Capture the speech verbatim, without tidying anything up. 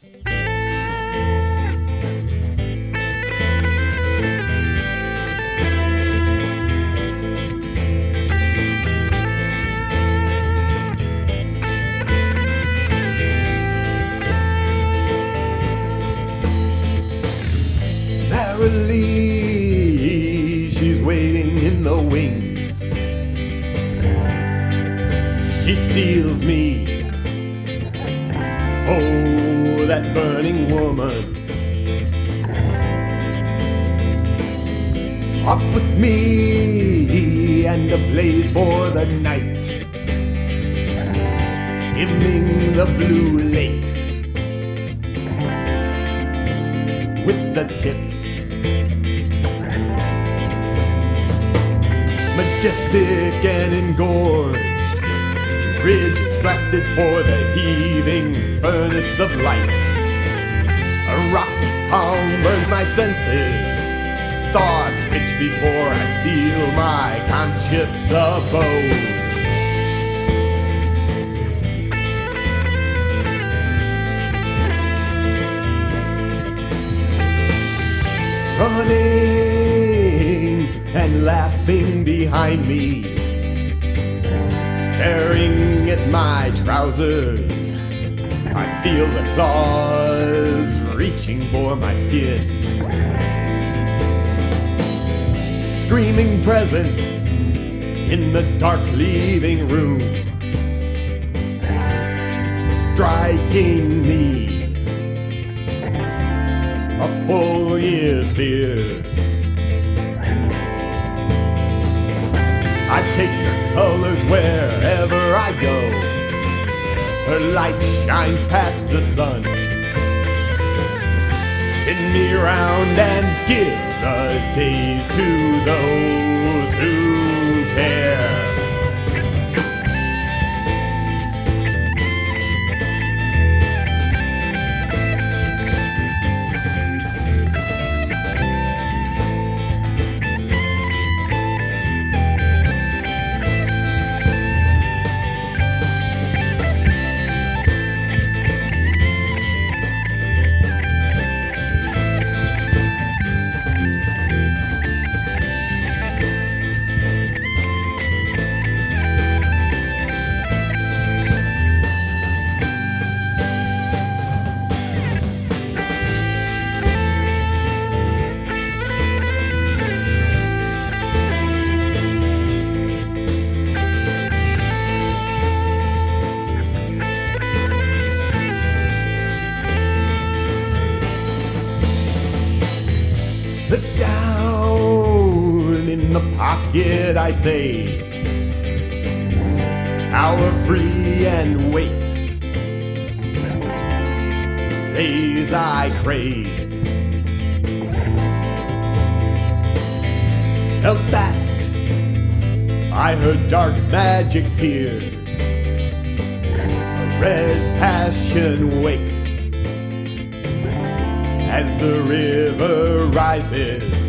Merrily, she's waiting in the wings. She steals me. Oh, that burning woman. Off with me and ablaze for the night. Skimming the blue lake with the tips. Majestic and engorged, ridges blasted for the heaving furnace of light. A rocky palm burns my senses, thoughts rich before I steal my conscious abode. Running and laughing behind me, tearing at my trousers. I feel the claws reaching for my skin. Screaming presence in the dark leaving room, striking me a full year's fears. I take her colors wherever I go. Her light shines past the sun. Spin me around and give the days to those who care. Sit down in the pocket, I say, power free and wait. Days I craze, held fast by her dark magic tears. A red passion wakes as the river rises.